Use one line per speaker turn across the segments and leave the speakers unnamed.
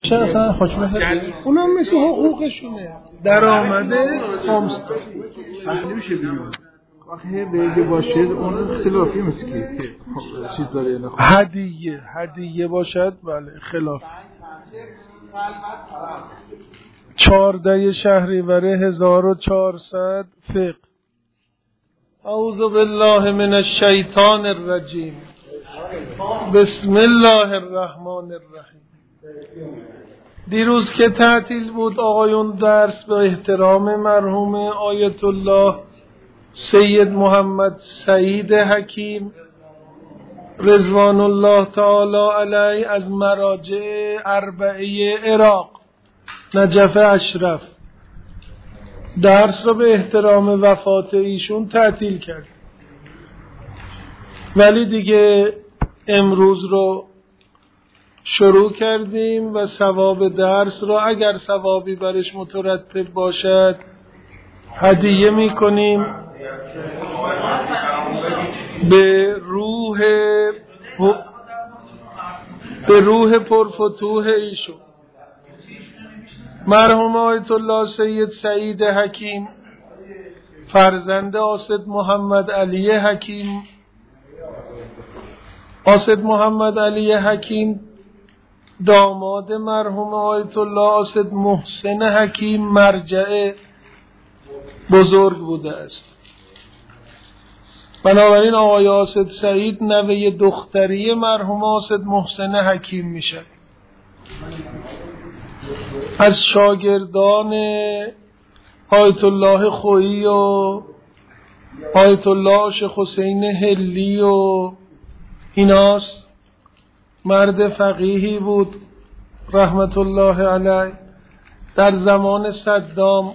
چه اصلا حکم اونم مثل حقوقشونه درآمده خمس
اهلی میشه بیرون وقتی بیگه باشد اون اختلافی مثل که چیز داره
هدیه باشد بله خلاف 14 شهریور 1400 فقه. اعوذ بالله من الشیطان الرجیم بسم الله الرحمن الرحیم. دیروز که تعطیل بود آقایون درس به احترام مرحوم آیت الله سید محمد سعید حکیم رضوان الله تعالی علیه از مراجع اربعه عراق نجف اشرف درس رو به احترام وفات ایشون تعطیل کرد، ولی دیگه امروز رو شروع کردیم و ثواب درس رو اگر ثوابی برش مترتب باشد هدیه میکنیم به روح پرفتوح ایشون. مرحوم آیت الله سید سعید حکیم فرزند آسد محمد علی حکیم، آسد محمد علی حکیم داماد مرحوم آیت الله آسد محسن حکیم مرجع بزرگ بوده است. بنابراین آقای آسد سعید نوه دختری مرحوم آسد محسن حکیم میشه. از شاگردان آیت الله خویی و آیت الله شیخ حسین هلی و ایناست. مرد فقیهی بود رحمت الله علیه. در زمان صدام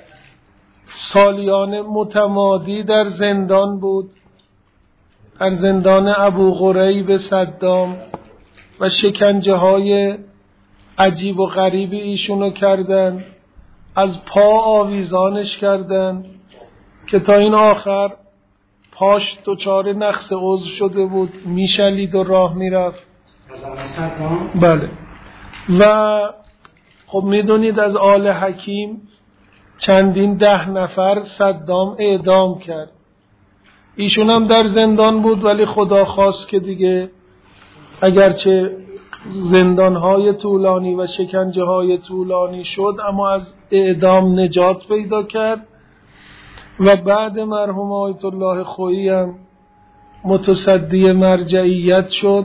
سالیان متمادی در زندان بود، در زندان ابو غریب صدام، و شکنجه های عجیب و غریبی ایشونو کردن، از پا آویزانش کردن که تا این آخر پاش دچار نقص عضو شده بود، میشلید و راه میرفت. بله. و خب میدونید از آل حکیم چندین 10 نفر صدام اعدام کرد. ایشون هم در زندان بود، ولی خدا خواست که دیگه اگرچه زندانهای طولانی و شکنجه های طولانی شد اما از اعدام نجات پیدا کرد و بعد مرحوم آیت الله خویی هم متصدی مرجعیت شد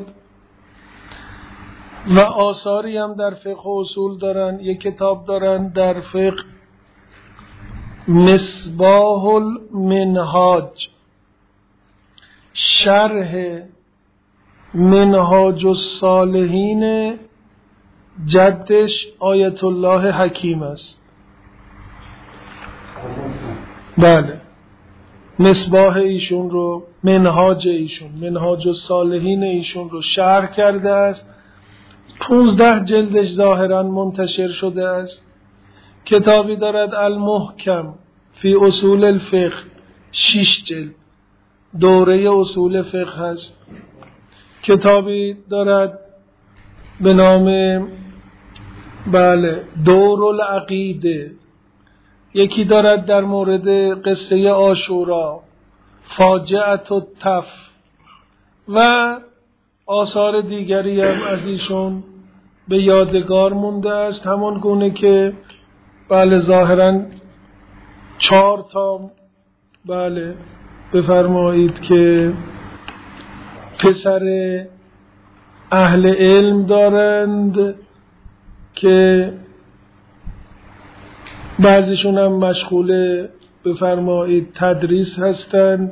و آثاری هم در فقه و اصول دارن. یک کتاب دارن در فقه مصباح المنهاج، شرح منهاج الصالحین جدش آیت الله حکیم است. بله، مصباح ایشون رو، منهاج ایشون، منهاج الصالحین ایشون رو شرح کرده است. 15 جلدش ظاهرا منتشر شده است. کتابی دارد المحکم فی اصول الفقه، 6 جلد، دوره اصول فقه هست. کتابی دارد به نام دور العقیده. یکی دارد در مورد قصه عاشورا، فاجعه التف، و آثار دیگری هم از ایشون به یادگار مونده است. همون گونه که ظاهراً 4 تا بفرمایید که پسر اهل علم دارند که بعضیشون هم مشغول بفرمایید تدریس هستند.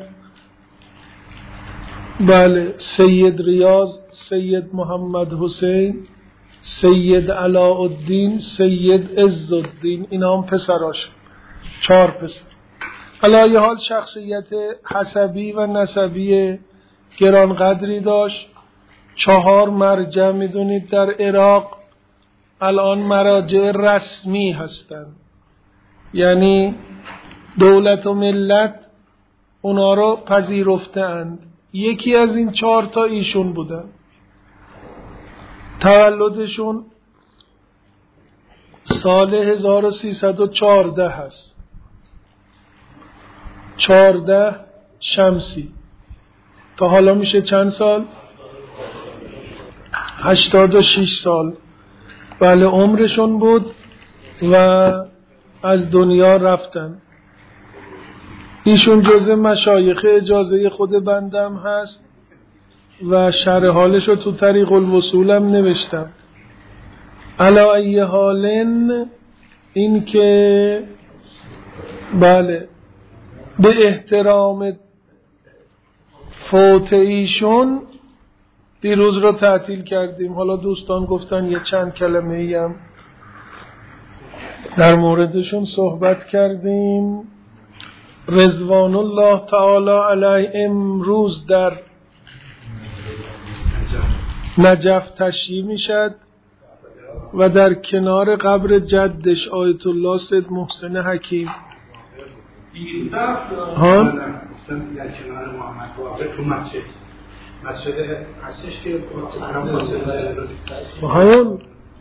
سید ریاض، سید محمد حسین، سید علاءالدین، سید عزالدین، اینا هم پسراش، 4 پسر. علی حال شخصیت حسبی و نسبی گرانقدری داشت. 4 مرجع میدونید در عراق الان مراجع رسمی هستند، یعنی دولت و ملت اونا رو پذیرفتند. یکی از این 4 تا ایشون بودن. تولدشون سال 1314 هست، 14 شمسی. تا حالا میشه چند سال؟ 86 سال. بله عمرشون بود و از دنیا رفتن. ایشون جزء مشایخ اجازه خود بندم هست و شرح حالش رو تو طریق الوصول هم نوشتم. علی ای حالن این که بله به احترام فوت ایشون دیروز رو تعطیل کردیم. حالا دوستان گفتن یه چند کلمه ای هم در موردشون صحبت کردیم. رضوان الله تعالی علیه امروز در نجف تشییع میشد و در کنار قبر جدش آیت الله سید محسن حکیم ها
در کنار محمد باقر تو مسجد هستش که
همون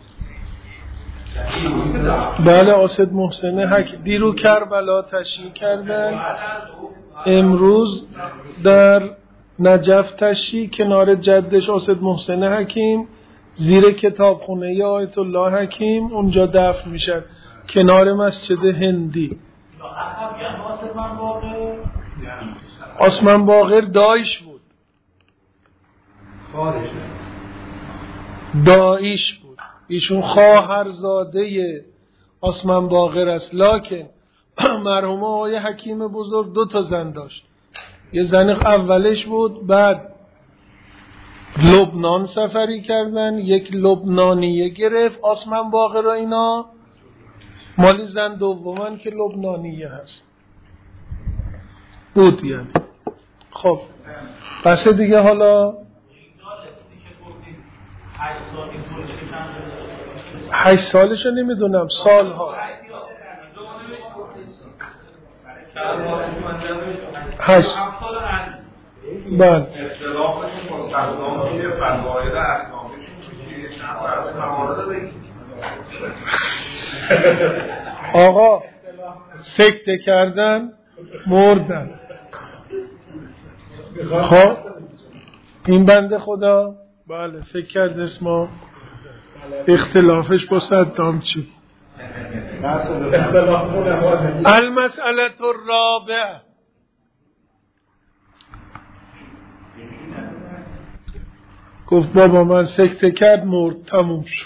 بله آسد محسن حکیم دیرو کربلا تشییع کردن، امروز در نجف تشییع کنار جدش آسد محسن حکیم زیر کتابخونه آیت الله حکیم اونجا دفن میشن کنار مسجد هندی. آسمان باقر دایش بود، دایش بود. ایشون خواهرزاده آسمان باقر است. لکن مرحوم آقای حکیم بزرگ 2 تا زن داشت. یه زن اولش بود، بعد لبنان سفری کردن، یک لبنانیه گرفت آسمان باقر را، اینا مالی زن دومن که لبنانیه هست بود یعنی. خب پس دیگه حالا 8 سالشو نمیدونم، سالها 8 بله آقا سکته کردن مردن. خب این بنده خدا بله فکر کرد اسم اختلافش با صدام چی. المسئله الرابعه گفت بابا من سکته کرد مرد تموم شد.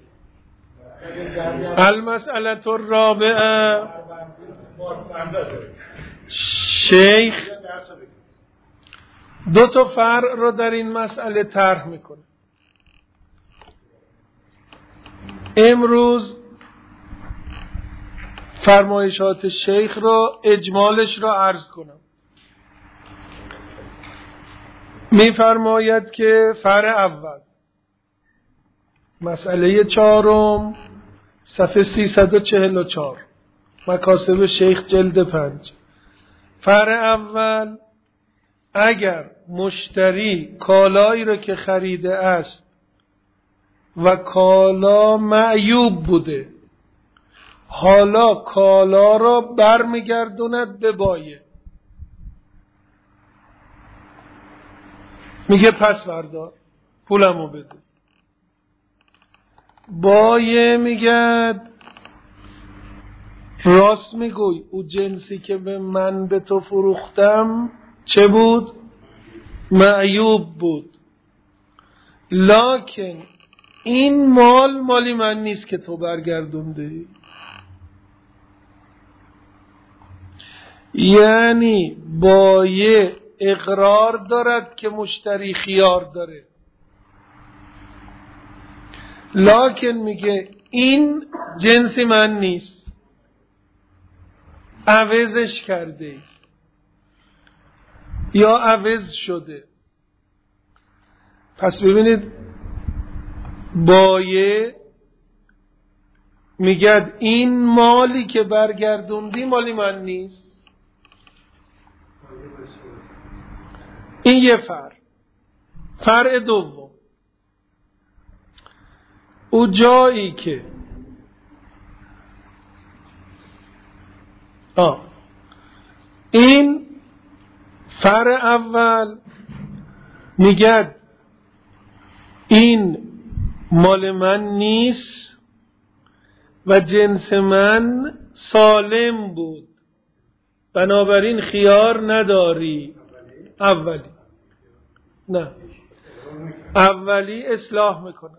المسئله الرابعه شیخ 2 تا فرع رو در این مسئله طرح میکنه. امروز فرمایشات شیخ رو اجمالش رو عرض کنم. میفرماید که فرع اول مسئله 4 صفحه 344 مکاسب شیخ جلد 5. فرع اول اگر مشتری کالایی رو که خریده است و کالا معیوب بوده حالا کالا را برمیگردوند به بایع، میگه پس بردار پولمو بده، بایع میگه راست میگوی او جنسی که من به تو فروختم چه بود؟ معیوب بود، لکن این مالی من نیست که تو برگردونده. یعنی بایع اقرار دارد که مشتری خیار داره، لکن میگه این جنسی من نیست، عوضش کرده یا عوض شده. پس ببینید بایع میگه این مالی که برگردوندی مالی من نیست. این یه فرع. فرع دوم او جایی که این فرع اول میگه این مال من نیست و جنس من سالم بود، بنابراین خیار نداری. اولی اصلاح میکنه.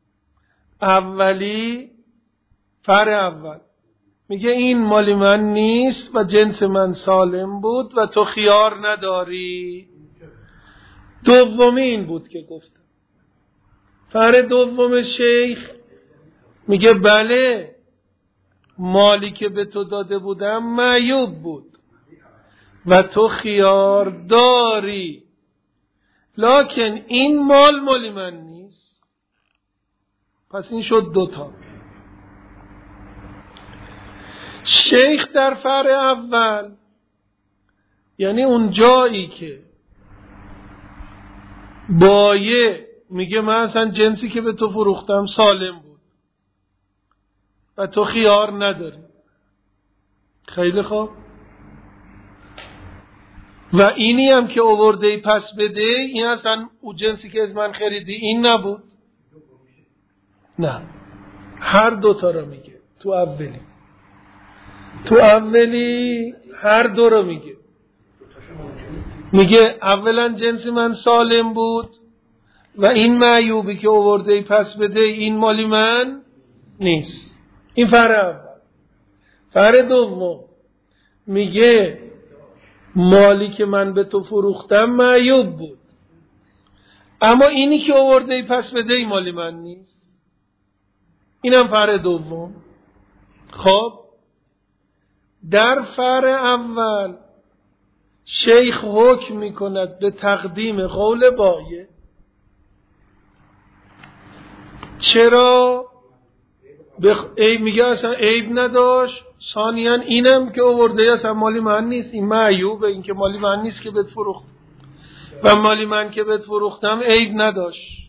اولی فرع اول میگه این مال من نیست و جنس من سالم بود و تو خیار نداری. دومی این بود که گفتم. فرع دوم شیخ میگه بله، مالی که به تو داده بودم معیوب بود و تو خیار داری، لکن این مال من نیست. پس این شد دوتا. شیخ در فرع اول یعنی اون جایی که بایه میگه من اصلا جنسی که به تو فروختم سالم بود و تو خیار نداری. خیلی خوب. و اینی هم که آورده پس بده، این اصلا اون جنسی که از من خریدی این نبود. نه، هر دوتا رو میگه. تو اولی هر دو رو میگه اولا جنس من سالم بود و این معیوبی که آورده پس بده این مالی من نیست. این فرع اول. فرع دوم میگه مالی که من به تو فروختم معیوب بود، اما اینی که آورده پس بده این مالی من نیست. اینم فرع دوم. خب در فرع اول شیخ حکم میکند به تقدیم قول بایه. چرا؟ میگه اصلا عیب نداشت. ثانیاً اینم که آورده اصلا مالی من نیست، این معیوبه، این که مالی من نیست که بهت فروخت و مالی من که بهت فروختم عیب نداشت.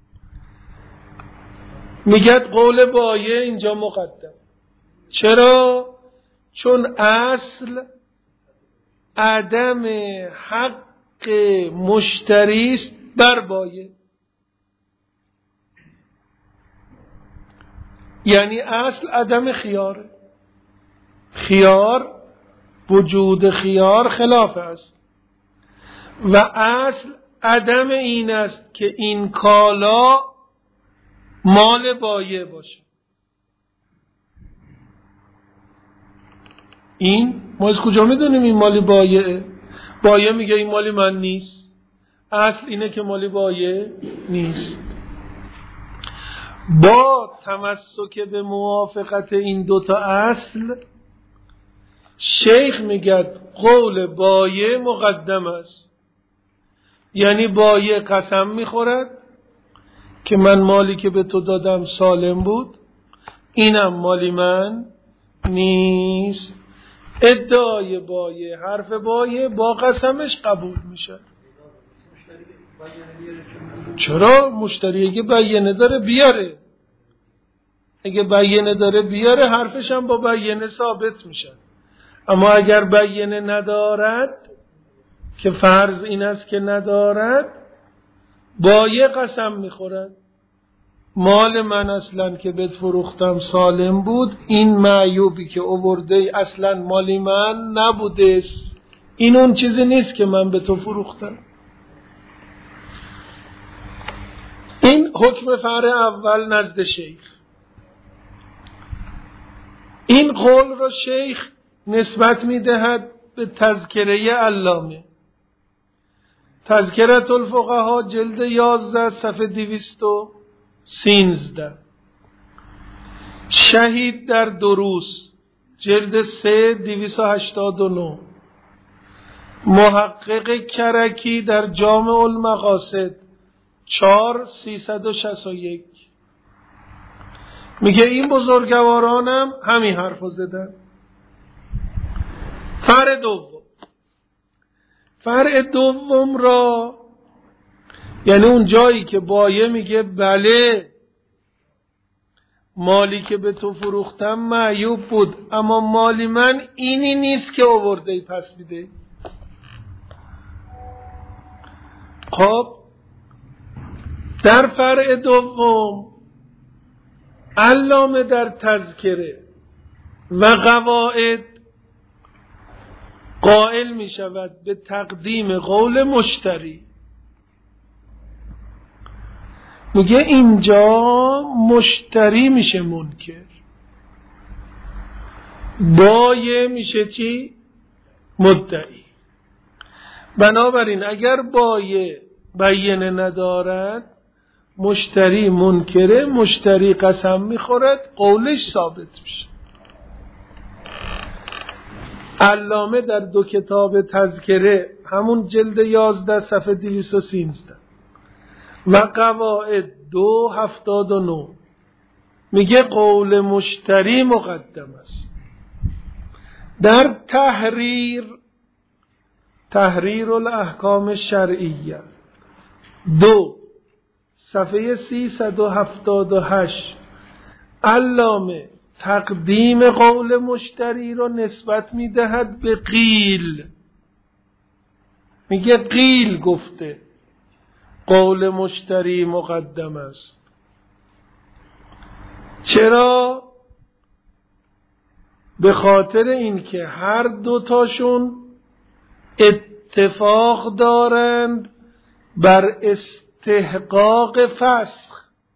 میگه قول بایه اینجا مقدم. چرا؟ چون اصل عدم حق مشتری است بر بایه. یعنی اصل عدم خیاره. وجود خیار خلاف است و اصل عدم این است که این کالا مال بایه باشه. این ما از کجا میدونیم این مالی بایه؟ بایه میگه این مالی من نیست. اصل اینه که مالی بایه نیست. با تمسک به موافقت این دوتا اصل، شیخ میگه قول بایه مقدم است. یعنی بایه قسم میخورد که من مالی که به تو دادم سالم بود، اینم مالی من نیست. ادعای بایه، حرف بایه با قسمش قبول میشه. چرا؟ مشتری اگه بیانه داره بیاره. اگه بیانه داره بیاره، حرفش هم با بیانه ثابت میشه. اما اگر بیانه ندارد، که فرض این است که ندارد، بایه قسم میخورد مال من اصلا که بهت فروختم سالم بود، این معیوبی که آورده اصلا مالی من نبوده، این اون چیزی نیست که من به تو فروختم. این حکم فرع اول نزد شیخ. این قول را شیخ نسبت میدهد به تذکره علامه. تذکرة الفقها جلد 11 صفحه 213. شهید در دروس جلد 3 289. محقق کرکی در جامع المقاصد 4 361. میگه این بزرگوارانم همین حرفو زدن. فرع دوم را یعنی اون جایی که بایه میگه بله مالی که به تو فروختم معیوب بود، اما مالی من اینی نیست که آورده پس میده. خب در فرع دوم علامه در تذکره و قواعد قائل می شود به تقدیم قول مشتری. میگه اینجا مشتری میشه منکر، بایع میشه چی؟ مدعی. بنابراین اگر بایع بیانه ندارد، مشتری منکره، مشتری قسم میخورد، قولش ثابت میشه. علامه در دو کتاب تذکره، همون جلد 11 صفحه 213 و قواعد 279 میگه قول مشتری مقدم است. در تحریر الاحکام الشرعیه 2 صفحه 378 علامه تقدیم قول مشتری رو نسبت میدهد به قیل. میگه قیل گفته قول مشتری مقدم است. چرا؟ به خاطر اینکه هر دوتاشون اتفاق دارند بر استحقاق فسخ.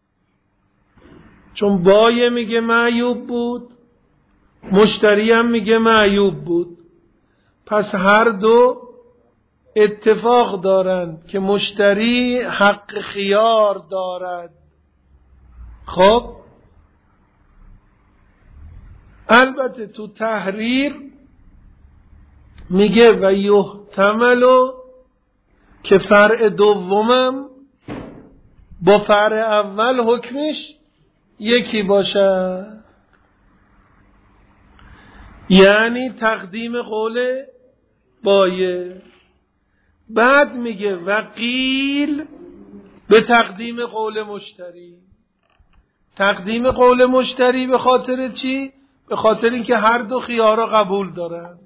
چون بایع میگه معیوب بود، مشتری هم میگه معیوب بود، پس هر دو اتفاق دارند که مشتری حق خیار دارد. خب البته تو تحریر میگه و یحتملو که فرع دومم با فرع اول حکمش یکی باشه، یعنی تقدیم قول بایع. بعد میگه وقیل به تقدیم قول مشتری. تقدیم قول مشتری به خاطر چی؟ به خاطر اینکه هر دو خیار را قبول دارن.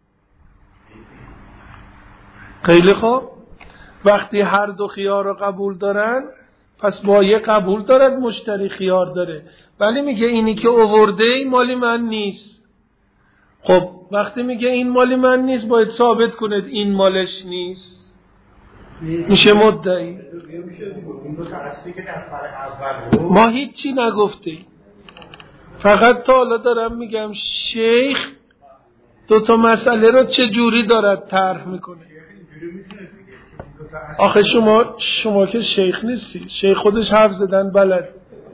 خیلی خوب، وقتی هر دو خیار را قبول دارن، پس بایع قبول دارد، مشتری خیار داره، ولی میگه اینی که آورده این مالی من نیست. خب وقتی میگه این مالی من نیست، باید ثابت کنید این مالش نیست، میشه مدعی. ما هیچی نگفتیم، فقط تا حالا دارم میگم شیخ دوتا مسئله رو چه جوری دارد طرح میکنه. آخه شما که شیخ نیستی، شیخ خودش حرف زدن بلد.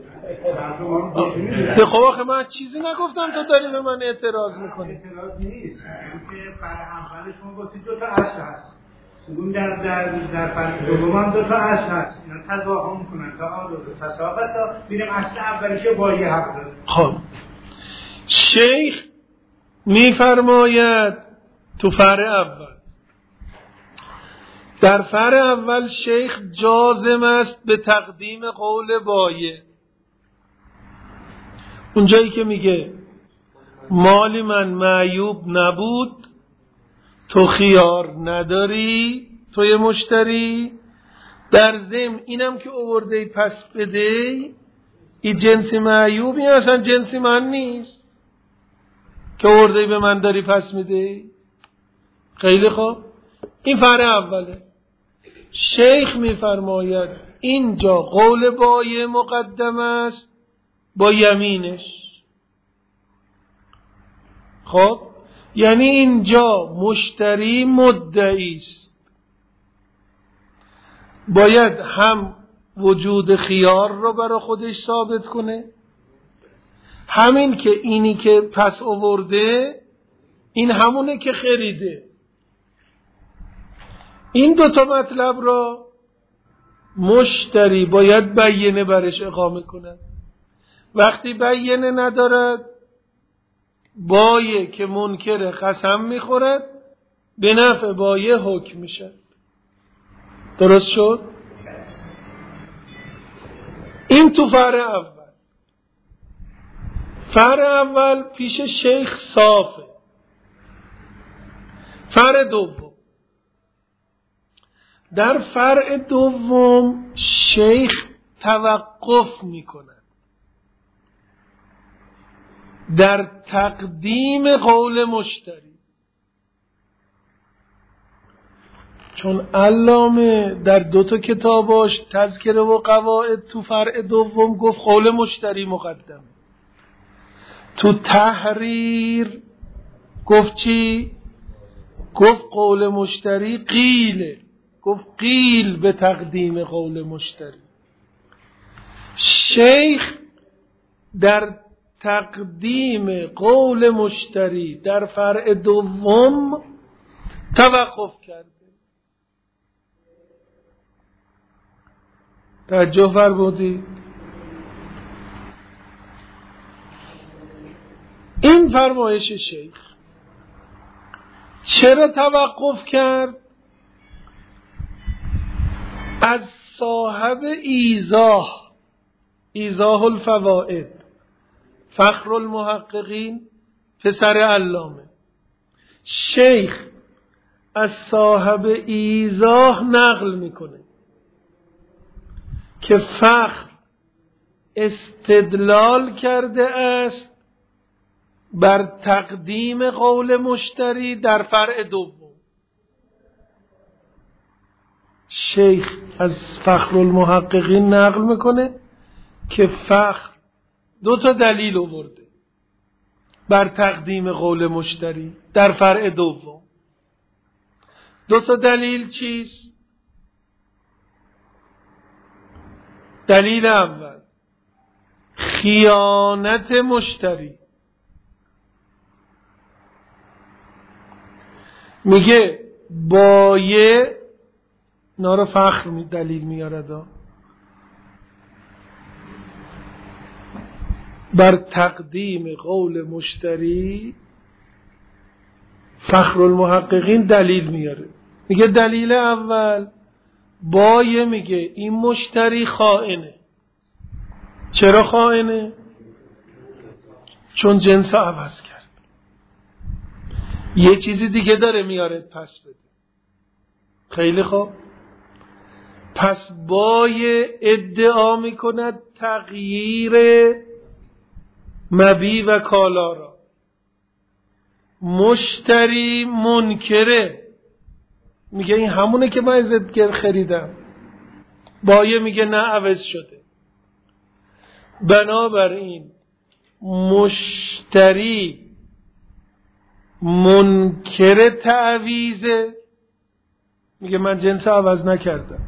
خب آخه من چیزی نگفتم تو داری به من اعتراض میکنی.
اعتراض نیست، اینکه فرع اول شما گفتید دو تا اصل هست، اون در فرع دوم هم دو تا اصل هست، اینا تضاهم میکنن تا آن دو تساوت تا ببینیم اصل اولیش بایع حق داره.
خب شیخ میفرماید تو فرع اول، در فرع اول شیخ جازم است به تقدیم قول بایع. اونجایی که میگه مالی من معیوب نبود، تو خیار نداری، توی مشتری، در ضمن اینم که آورده پس بده، این جنسی معیوبی اصلا جنسی من نیست که آورده به من داری پس میده. خیلی خوب، این فرع اوله. شیخ میفرماید اینجا قول بایع مقدم است با یمینش. خب یعنی اینجا مشتری مدعی است، باید هم وجود خیار رو برای خودش ثابت کنه، همین که اینی که پس آورده این همونه که خریده. این دوتا مطلب را مشتری باید بیانه برش اقامه کند. وقتی بیانه ندارد، بایع که منکر قسم میخورد، به نفع بایع حکم میشد. درست شد؟ این تو فرع اول. فرع اول پیش شیخ صافه. فرع دوم، در فرع دوم شیخ توقف میکند در تقدیم قول مشتری، چون علامه در 2 کتاباش تذکره و قواعد تو فرع دوم گفت قول مشتری مقدم، تو تحریر گفت چی؟ گفت قول مشتری قیله، گفت قیل به تقدیم قول مشتری. شیخ در تقدیم قول مشتری در فرع دوم توقف کرده. توجه فرمودید؟ این فرمایش شیخ چرا توقف کرد؟ از صاحب ایضاح الفوائد فخر المحققین پسر علامه، شیخ از صاحب ایضاح نقل میکنه که فخر استدلال کرده است بر تقدیم قول مشتری در فرع دوم. شیخ از فخر المحققین نقل میکنه که فخر 2 دلیل آورده بر تقدیم قول مشتری در فرع دوم. 2 دلیل چیست؟ دلیل اول خیانت مشتری، میگه بایع نارا فخر دلیل میارد بر تقدیم قول مشتری، فخر المحققین دلیل میاره. میگه دلیل اول بایع میگه این مشتری خائنه. چرا خائنه؟ چون جنس عوض کرد، یه چیزی دیگه داره میاره پس بده. خیلی خوب، پس بایع ادعا میکند تغییر مبیع و کالا را، مشتری منکره، میگه این همونه که من ازت خریدم. بایع میگه نه عوض شده. بنابراین مشتری منکر تعویضه، میگه من جنس عوض نکردم.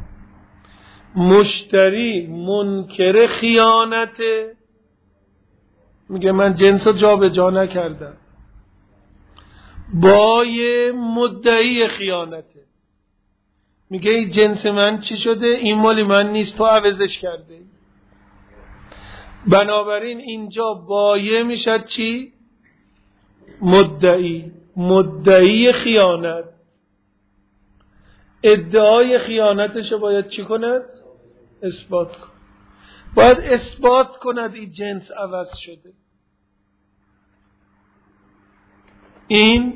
مشتری منکر خیانته، میگه من جنس جا به جا نکردم. بایع مدعی خیانته، میگه این جنس من چی شده؟ این مالی من نیست، تو عوضش کرده. بنابراین اینجا بایع میشد چی؟ مدعی خیانت. ادعای خیانتشو باید چی کند؟ اثبات کند. باید اثبات کند این جنس عوض شده. این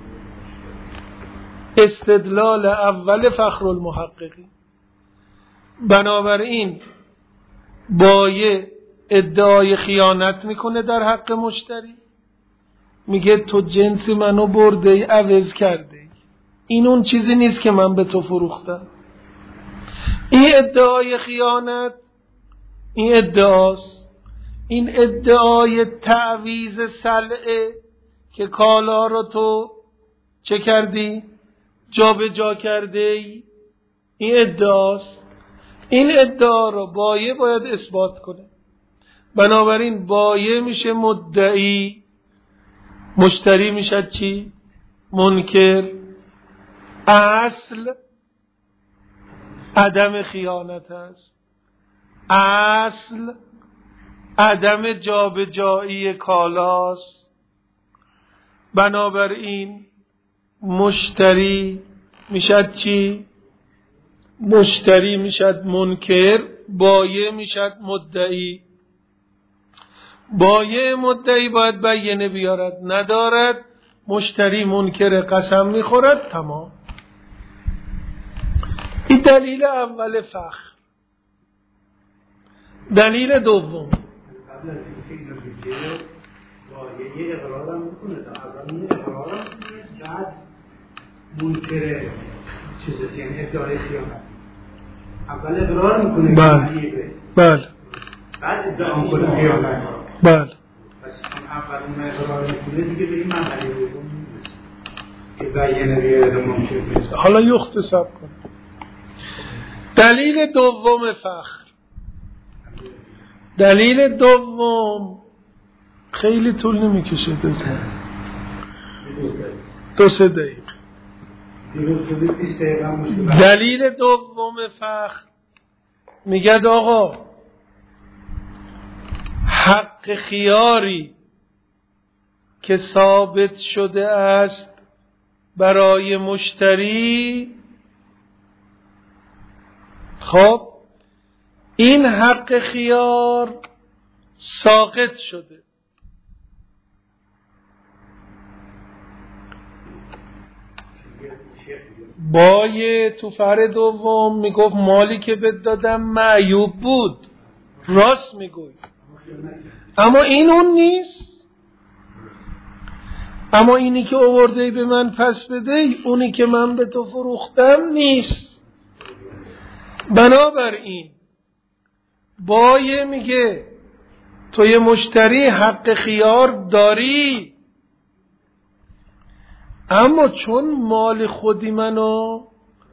استدلال اول فخر المحققین. بنابراین بایع ادعای خیانت میکنه در حق مشتری، میگه تو جنس منو برده ای، عوض کرده ای، این اون چیزی نیست که من به تو فروختم. این ادعای خیانت، این ادعاست. این ادعای تعویض سلعه که کالا رو تو چه کردی؟ جا به جا کرده ای، این ادعاست. این ادعا رو بایع باید اثبات کنه. بنابراین بایع میشه مدعی، مشتری میشه چی؟ منکر. اصل عدم خیانت است، اصل عدم جابجایی کالاست. بنابراین مشتری میشد چی؟ مشتری میشد منکر، بایع میشد مدعی. بایع مدعی باید بیانه بیارد، ندارد مشتری منکر قسم میخورد، تمام. این دلیل اول فخر. دلیل دوم
قبل از اینکه اینو بگه بایع اقرارم میکنه، اول این اقرارم میکنه، بعد منکر چیزی، یعنی ادعای خیانت. اول اقرار میکنه،
بله،
بعد ادعا میکنه خیانت.
بله.
پس اول اون اقرار میکنه دیگه به این مرحله دوم میرسه که بیانه بیاره ممکن نیست.
حالا یختصر کن. دلیل دوم فخر. دلیل دوم خیلی طول نمیکشه، بزن 2-3 دقیقه. دلیل دوم فخر میگه آقا حق خیاری که ثابت شده است برای مشتری، خب این حق خیار ساقط شده. بایع تو فر دوم میگفت مالی که بهت دادم معیوب بود، راست میگوی، اما این اون نیست. اما اینی که آورده به من پس بده، اونی که من به تو فروختم نیست. بنابراین بایع میگه توی مشتری حق خیار داری، اما چون مال خودی منو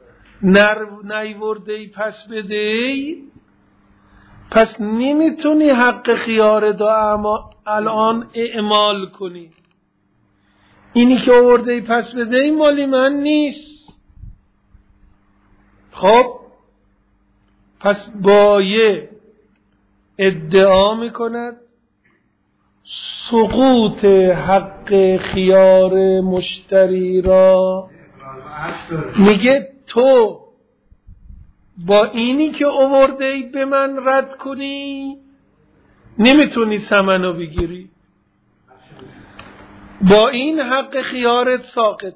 نیورده پس بده، پس نمیتونی حق خیار دو الان اعمال کنی. اینی که آورده پس بده این مالی من نیست. خب پس بایع ادعا میکند سقوط حق خیار مشتری را. میگه تو با اینی که آورده ای به من رد کنی نمیتونی ثمنو بگیری، با این حق خیارت ساقطه.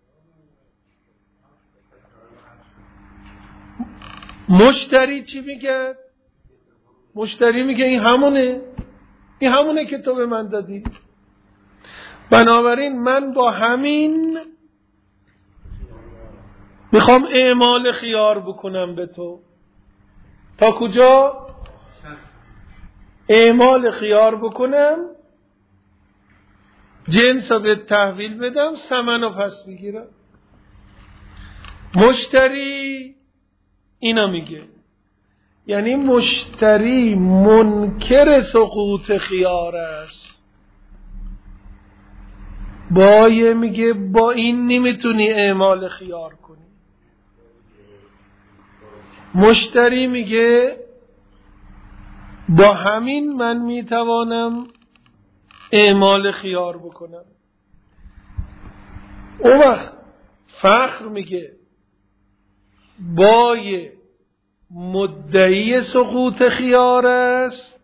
مشتری چی میگه؟ مشتری میگه این همونه که تو به من دادی. بنابراین من با همین میخوام اعمال خیار بکنم به تو. تا کجا؟ اعمال خیار بکنم، جنس رو به تحویل بدم، ثمن رو پس بگیرم. مشتری اینا میگه، یعنی مشتری منکر سقوط خیار است. بایع میگه با این نمیتونی اعمال خیار کنی. مشتری میگه با همین من میتوانم اعمال خیار بکنم. اون وقت فخر میگه بایع مدعی سقوط خیار است،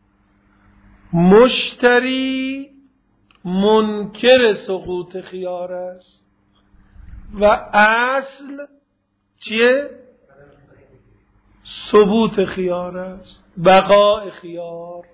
مشتری منکر سقوط خیار است. و اصل چیه؟ ثبوت خیار است، بقاء خیار.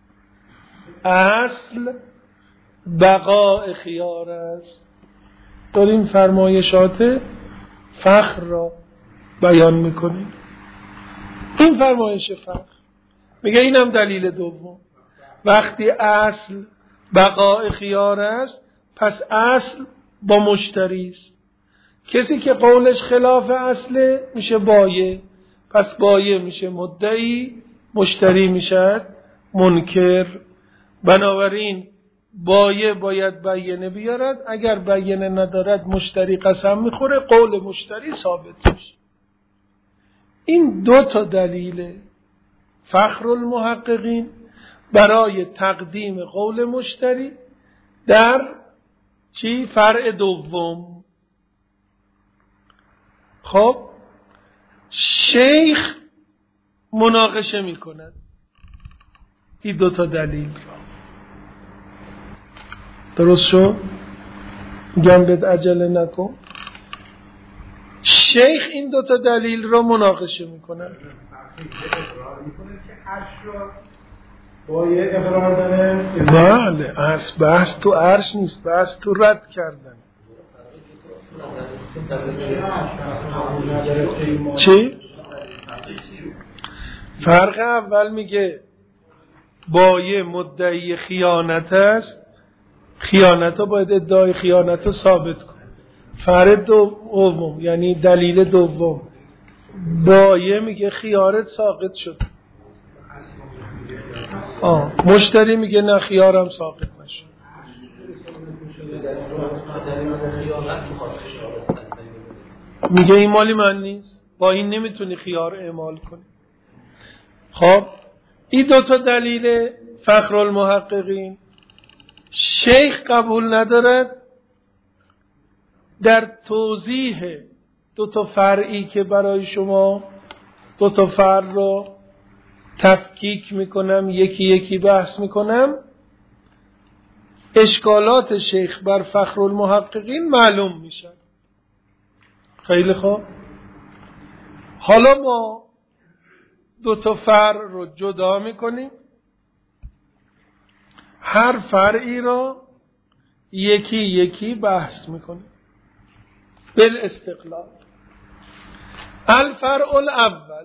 اصل بقاء خیار است. داریم فرمایشات فخر را بیان میکنیم. این فرمایش فخر میگه اینم دلیل دوم. وقتی اصل بقاء خیار است، پس اصل با مشتری است. کسی که قولش خلاف اصله میشه بایع، پس بایع میشه مدعی، مشتری میشه منکر. بنابراین بایع باید بیانه بیارد، اگر بیانه ندارد مشتری قسم میخوره، قول مشتری ثابت میشه. این 2 دلیل فخر المحققین برای تقدیم قول مشتری در فرع دوم. خب شیخ مناقشه میکند این 2 دلیل را. درست شد؟ میگم بهت عجله نکن. شیخ این دوتا دلیل را مناقشه میکنه.
با یه اقرار داره.
بله، بحث تو عرش نیست، بحث تو رد کردن. چی؟ فرق اول میگه بایه مدعی خیانت است، خیانت ها باید ادعای خیانت رو ثابت کن. فرق دوم یعنی دلیل دوم، بایه میگه خیارت ساقط شد، مشتری میگه نه خیارم ساقط نشد. میگه این مالی من نیست، با این نمیتونی خیار اعمال کنی. خب این دوتا دلیل فخرالمحققین. شیخ قبول ندارد در توضیح دوتا فرعی که برای شما دوتا فرع رو تفکیک میکنم، یکی یکی بحث میکنم، اشکالات شیخ بر فخرالمحققین معلوم میشن. خیلی خوب، حالا ما دوتا فرع رو جدا میکنیم، هر فرعی رو یکی یکی بحث میکنیم بالاستقلال. الفرع الاول،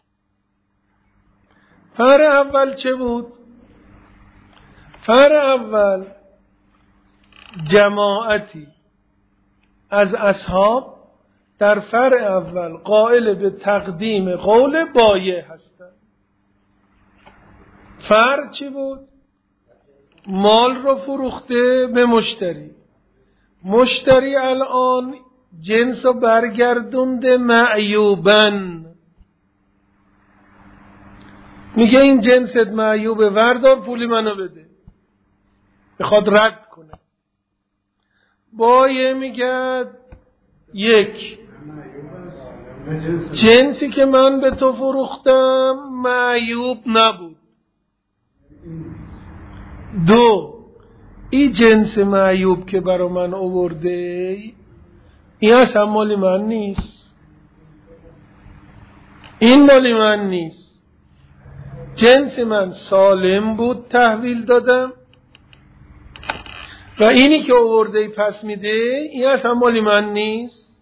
فرع اول چه بود؟ فرع اول جماعتی از اصحاب در فرع اول قائل به تقدیم قول بایع هستند. فرع چی بود؟ مال رو فروخته به مشتری، مشتری الان جنس رو برگردونده معیوبن، میگه این جنست معیوبه، وردار پولی منو بده، بخواد رد کنه. بایع میگه یک، جنسی که من به تو فروختم معیوب نبود. دو، این جنس معیوب که برا من آورده این اصلا مالی من نیست، این مالی من نیست، جنس من سالم بود تحویل دادم و اینی که آورده پس میده این اصلا مالی من نیست.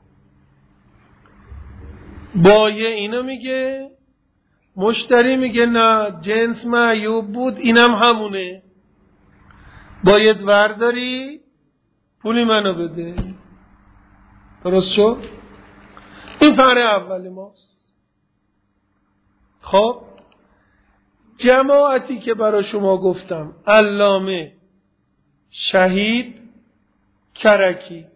بایع اینو میگه، مشتری میگه نه جنس معیوب بود، اینم همونه، باید ورداری پولی منو بده. درست شد؟ این فرع اول ماست. خب جماعتی که برای شما گفتم، علامه، شهید، کرکی،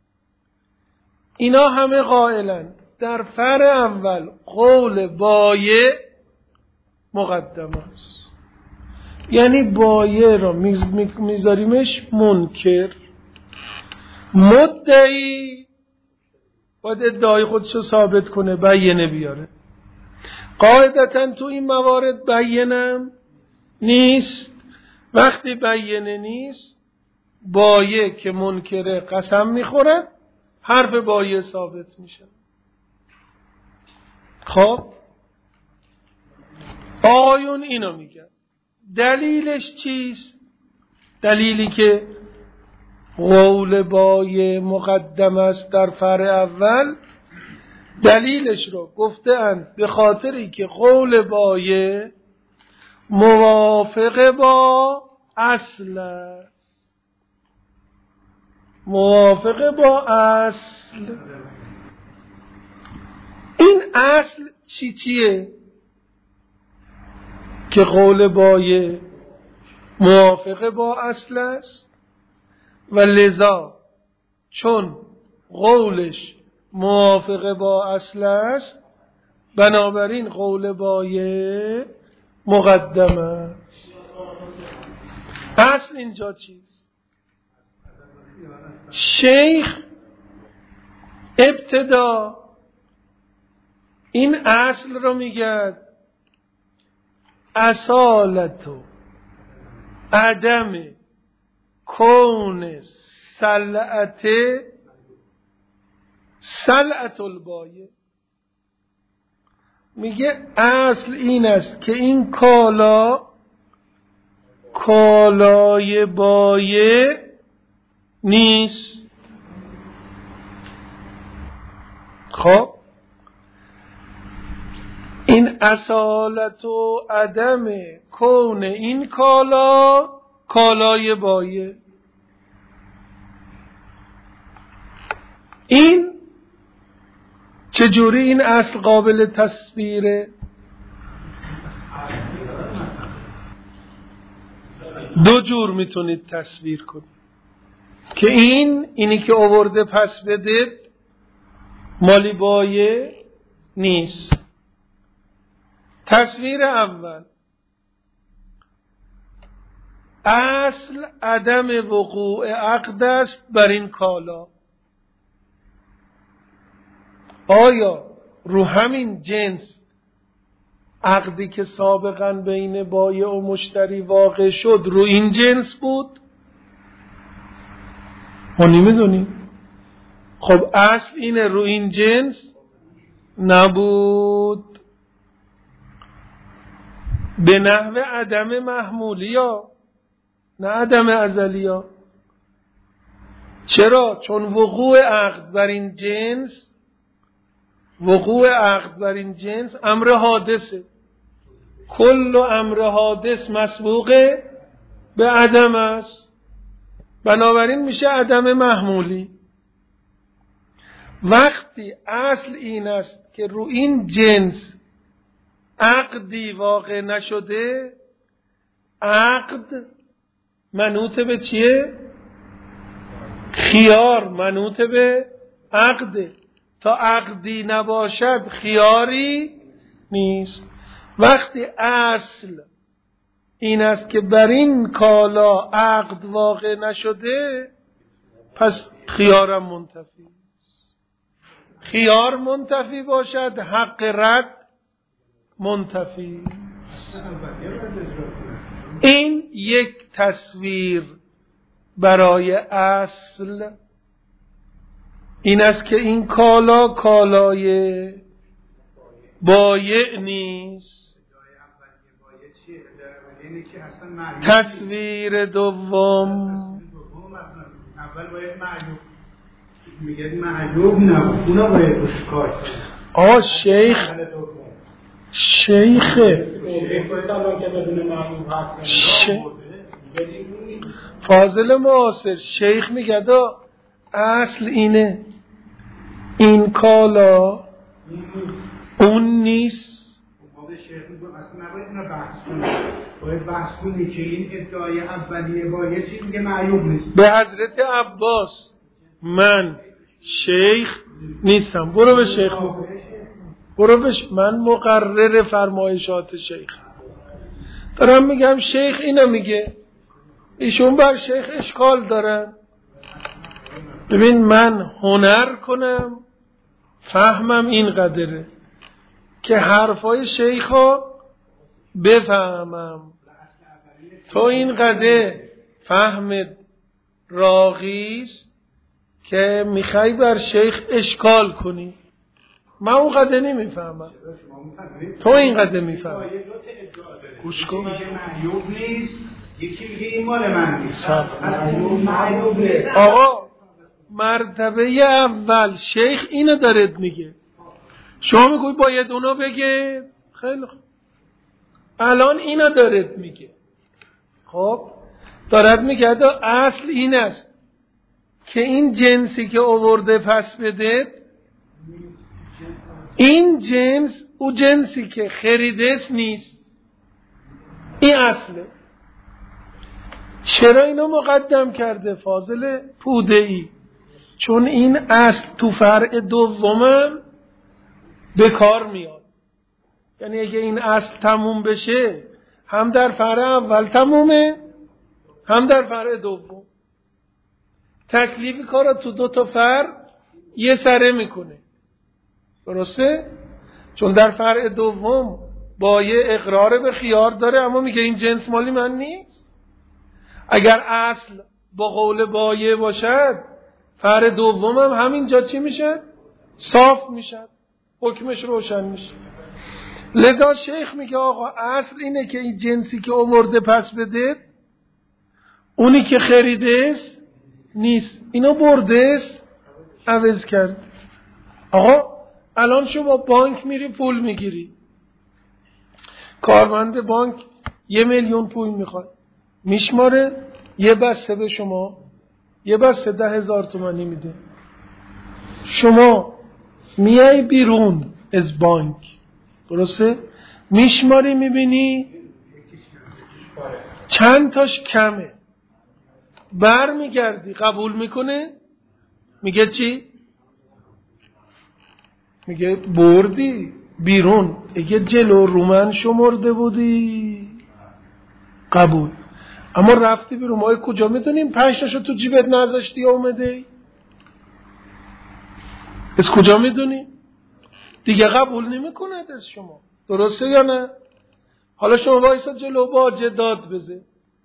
اینا همه قائلن در فرع اول قول بایع مقدم است، یعنی بایع را میذاریمش منکر، مدعی باید ادعای خودشو ثابت کنه، بیانه بیاره. قاعدتا تو این موارد بیانم نیست. وقتی بیانه نیست، بایع که منکره قسم میخوره، حرف بایع ثابت میشه. خب آقایون اینو میگن. دلیلش چیست؟ دلیلی که قول بایع مقدم است در فرع اول، دلیلش رو گفته اند به خاطری که قول بایع موافق با اصل است، موافق با اصل. این اصل چیه؟ که قول بایع موافق با اصل است و لذا چون قولش موافق با اصل است، بنابراین قول بایع مقدم است. اصل اینجا چیست؟ شیخ ابتدا این اصل رو میگه اصالت و عدم کون سلعت البایع. میگه اصل این است که این کالای بایع نیست. خب این اصالت و عدم کون این کالای بایع، این چجوری این اصل قابل تصویره؟ دو جور میتونید تصویر کنید که اینی که آورده پس بدید مالی بایع نیست. تصویر اول، اصل عدم وقوع عقد است بر این کالا. آیا رو همین جنس عقدی که سابقاً بین بایع و مشتری واقع شد رو این جنس بود؟ ما نمیدونیم. خب اصل اینه رو این جنس نبود، به نحو عدم محمولیا نه عدم ازلیا. چرا؟ چون وقوع عقد بر این جنس امر حادثه. کل امر حادث مسبوق به عدم است، بنابراین میشه عدم محمولی. وقتی اصل این است که رو این جنس عقدی واقع نشده، عقد منوط به چیه؟ خیار منوط به عقده. تا عقدی نباشد خیاری نیست. وقتی اصل این است که بر این کالا عقد واقع نشده، پس خیارم منتفی. خیار منتفی باشد، حق رد منتفی. این یک تصویر برای اصل این است که این کالای بایع نیست. تصویر دوم،
اول باید معیوب میگه معیوب نه، اونا باید روش کار
کنه. شیخه فاضل معاصر شیخ میگه دا اصل اینه، این کالا اون نیست.
اصلا نباید اینا بحث کنه، باید بحث کنی که این ادعای اولیه بایع چی میگه معیوب نیست.
به حضرت عباس من شیخ نیستم، برو به شیخ من مقرر فرمایشات شیخ دارم میگم. شیخ اینو میگه، ایشون بر شیخ اشکال دارن. ببین من هنر کنم فهمم این قدره که حرفای شیخو بفهمم. تو این قدر فهمت راغیست که میخوای بر شیخ اشکال کنی. من اون قدر نمیفهمم، تو این قدر میفهم. گوش کن.
معیوب نیست، یکی میگه این مال من نیست.
آقا مرتبه اول شیخ اینو دارد میگه، شما میگوی باید اونو بگه. خیلی خوب، الان اینو دارد میگه. خب دارد میگه اصل این است که این جنسی که آورده پس بده، این جنس او جنسی که خریدست نیست. این اصله. چرا اینو مقدم کرده فاضل پوده‌ای؟ چون این اصل تو فرع دومم به کار میاد. یعنی اگه این اصل تموم بشه هم در فرع اول تمومه هم در فرع دوم. تکلیف کارا تو دو تا فرع یه سره میکنه. درسته؟ چون در فرع دوم بایع اقرار به خیار داره، اما میگه این جنس مالی من نیست. اگر اصل با قول بایع باشد، فرع دوم هم همینجا چی میشه؟ صاف میشه، حکمش روشن میشه. لذا شیخ میگه آقا اصل اینه که این جنسی که آورده پس بده، اونی که خریده است نیست، اینو برده است عوض کرد. آقا الان شما بانک میری پول میگیری، کارمند بانک 1,000,000 پول میخواد، میشماره یه بسته به شما، یه بسته 10,000 تومانی میده. شما میای بیرون از بانک، درسته؟ میشماری میبینی چند تاش کمه، بر میگردی قبول میکنه، میگه چی؟ میگه بردی بیرون، اگه جلو رو من شمرده بودی قبول. اما رفتی بیرون، ما کجا میدونیم 5 تاشو تو جیبت نذاشتی اومده؟ از کجا میدونی؟ دیگه قبول نمیکنه از شما، درسته یا نه؟ حالا شما وایسا جلو باجه داد بزه،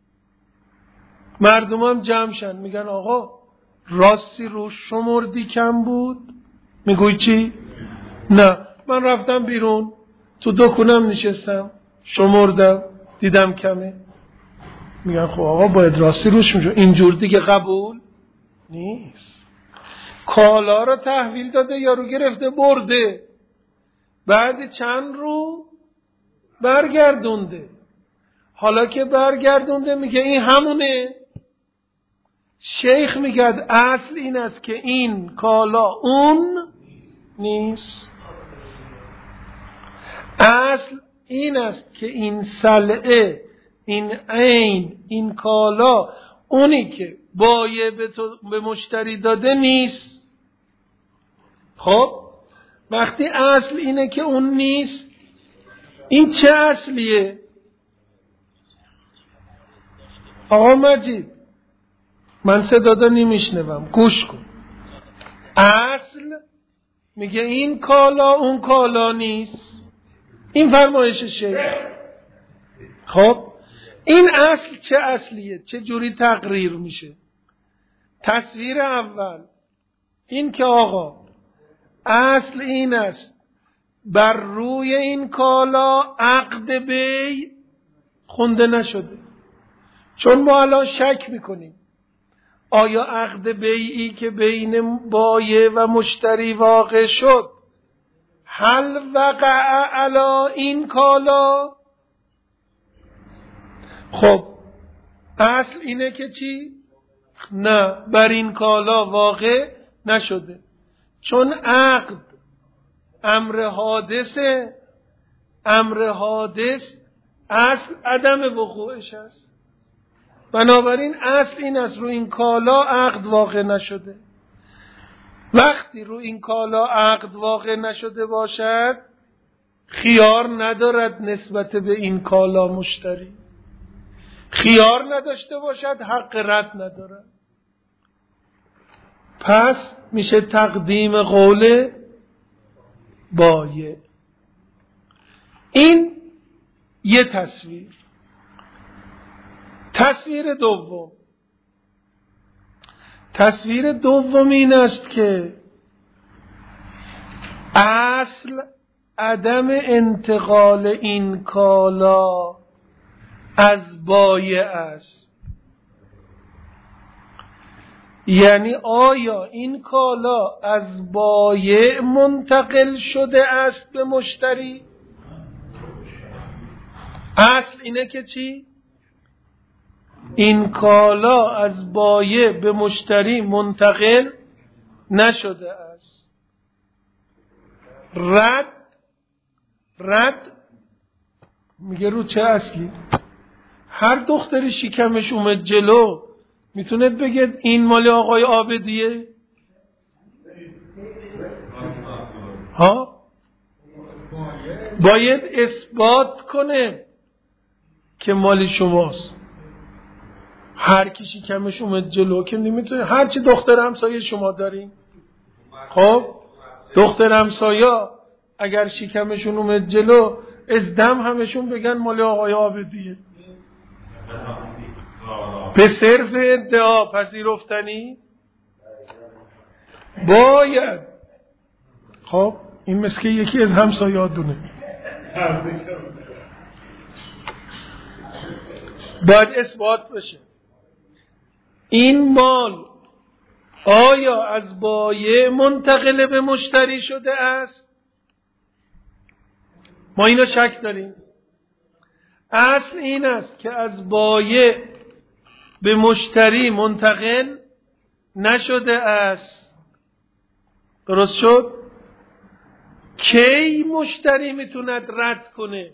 مردم هم جمع شن، میگن آقا راستی رو شمردی کم بود؟ میگوی چی؟ نه من رفتم بیرون تو دکونم نشستم شمردم دیدم کمه. میگن خب آقا باید راستی روش میشه، اینجور دیگه قبول نیست. کالا رو تحویل داده یارو گرفته برده، بعد چند رو برگردونده، حالا که برگردونده میگه این همونه. شیخ میگه اصل این است که این کالا اون نیست. اصل این است که این سلعه، این عین، این کالا اونی که بایع به مشتری داده نیست. خب وقتی اصل اینه که اون نیست، این چه اصلیه؟ آقا مجید من صدا نمیشنوم، گوش کن. اصل میگه این کالا اون کالا نیست، این فرمایش شیخ. خب این اصل چه اصلیه؟ چه جوری تقریر میشه؟ تصویر اول این که آقا اصل این است بر روی این کالا عقد بیع خونده نشده. چون ما الان شک میکنیم آیا عقد بیعی که بین بایع و مشتری واقع شد هل وقع علی این کالا؟ خب اصل اینه که چی؟ نه، بر این کالا واقع نشده، چون عقد امر حادثه. امر حادث اصل عدم وقوعش است. بنابراین اصل این است رو این کالا عقد واقع نشده. وقتی رو این کالا عقد واقع نشده باشد خیار ندارد نسبت به این کالا مشتری، خیار نداشته باشد حق رد ندارد. پس میشه تقدیم قول بایع. این یه تصویر. تصویر دوم این است که اصل عدم انتقال این کالا از بایع است. یعنی آیا این کالا از بایع منتقل شده است به مشتری؟ اصل اینه که چی؟ این کالا از بایع به مشتری منتقل نشده است. رد میگه رو چه اصلی؟ هر دختری شکمش اومد جلو میتونه بگه این مال آقای عابدیه؟ ها؟ باید اثبات کنه که مال شماست. هر کی شکمش اومد جلو که نمیتونه، هر چی دختر همسایه شما دارین، خب دختر همسایه اگر شکمشون اومد جلو از دم همشون بگن مال آقای عابدیه. به صرف ادعا پذیرفتنی باید. خب این مثل که یکی از همسایه‌هاتونه، باید اثبات بشه این مال آیا از بایع منتقل به مشتری شده است. ما اینو شک داریم. اصل این است که از بایع به مشتری منتقل نشده است. درست شد؟ کی مشتری میتوند رد کنه؟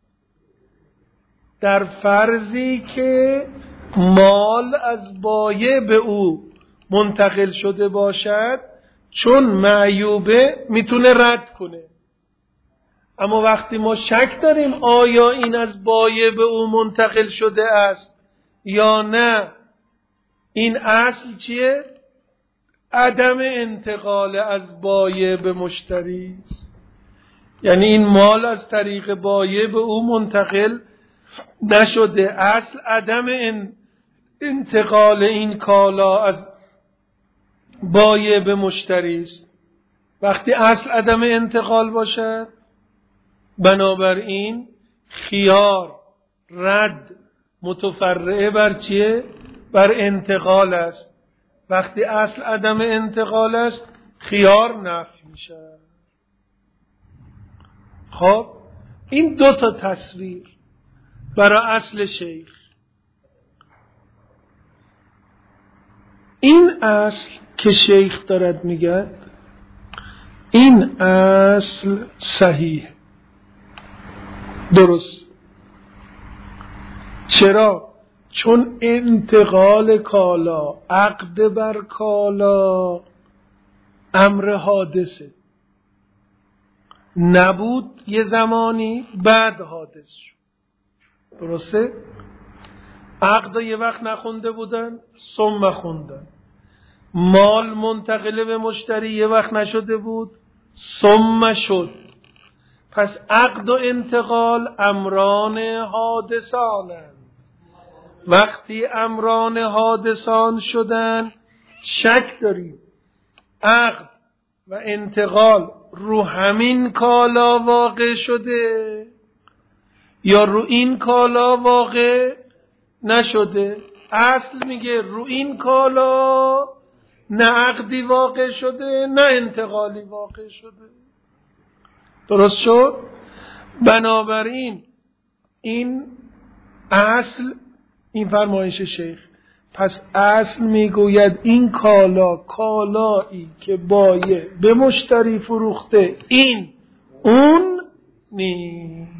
در فرضی که مال از بایع به او منتقل شده باشد، چون معیوبه میتونه رد کنه. اما وقتی ما شک داریم آیا این از بایع به او منتقل شده است یا نه، این اصل چیه؟ عدم انتقال از بایع به مشتری است. یعنی این مال از طریق بایع به او منتقل نشده. اصل عدم انتقال این کالا از بایع به مشتری است. وقتی اصل عدم انتقال باشد، بنابراین خیار رد متفرعه بر چیه؟ بر انتقال است. وقتی اصل عدم انتقال است، خیار نفی میشه. خب این دو تا تصویر برای اصل شیخ. این اصل که شیخ دارد میگه، این اصل صحیح، درست. چرا؟ چون انتقال کالا، عقد بر کالا امر حادثه، نبود یه زمانی بعد حادث شد. درسته؟ عقد یه وقت نخونده بودن، ثم خوندن. مال منتقل به مشتری یه وقت نشده بود، ثم شد. پس عقد و انتقال امران حادثانند. وقتی امران حادثان شدن، شک داریم عقد و انتقال رو همین کالا واقع شده یا رو این کالا واقع نشده. اصل میگه رو این کالا نه عقدی واقع شده نه انتقالی واقع شده. درست شد؟ بنابراین این اصل، این فرمایش شیخ. پس اصل میگوید این کالا کالایی که بایع به مشتری فروخته، این اون نیست.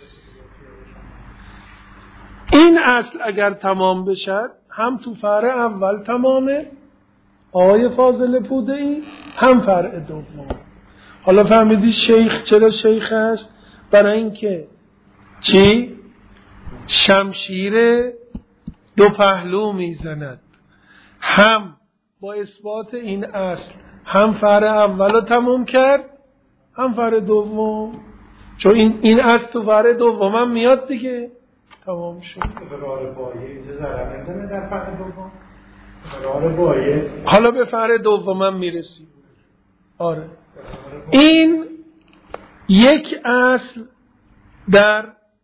این اصل اگر تمام بشد، هم تو فرع اول تمامه آقای فاضل پوده‌ای، هم فرع دوم. حالا فهمیدی شیخ چرا شیخ است؟ برای اینکه چی؟ شمشیر دو پهلو میزند. هم با اثبات این اصل هم فرع اول رو تموم کرد، هم فرع دوم. چون این اصل تو فرع دوم هم میاد دیگه، تمام شد. حالا به فرع دوم هم میرسیم. آره، این یک اصل در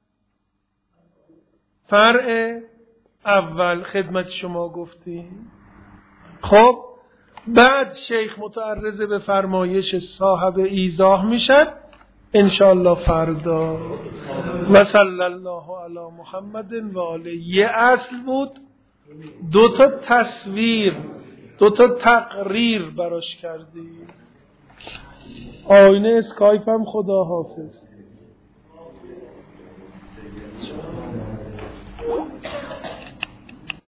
فرع اول خدمت شما گفتیم. خب بعد شیخ متعرض به فرمایش صاحب ایضاح میشد انشاءالله فردا. و صلی الله علی محمد و آله. یه اصل بود، دو تا تصویر، دو تا تقریر براش کردی. آینه اسکایپ هم خدا حافظ.